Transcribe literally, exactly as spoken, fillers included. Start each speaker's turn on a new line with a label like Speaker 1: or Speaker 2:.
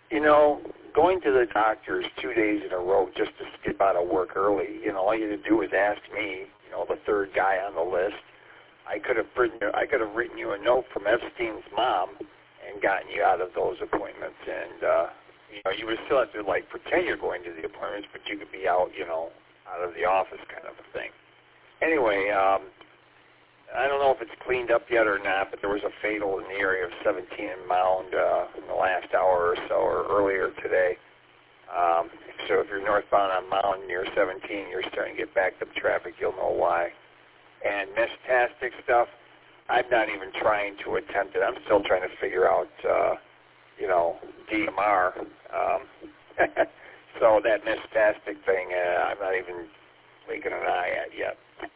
Speaker 1: You know, going to the doctors two days in a row just to skip out of work early, you know, all you had to do was ask me, you know, the third guy on the list. I could have written, I could have written you a note from Epstein's mom and gotten you out of those appointments. And, uh, you know, you would still have to, like, pretend you're going to the appointments, but you could be out, you know, out of the office kind of a thing. Anyway, um, I don't know if it's cleaned up yet or not, but there was a fatal in the area of seventeen and Mound uh, in the last hour or so, or earlier today. Um, so if you're northbound on Mound near seventeen, you're starting to get backed up traffic, you'll know why. And metastatic stuff, I'm not even trying to attempt it. I'm still trying to figure out, uh, you know, D M R. Um, so that metastatic thing, uh, I'm not even blinking an eye at yet.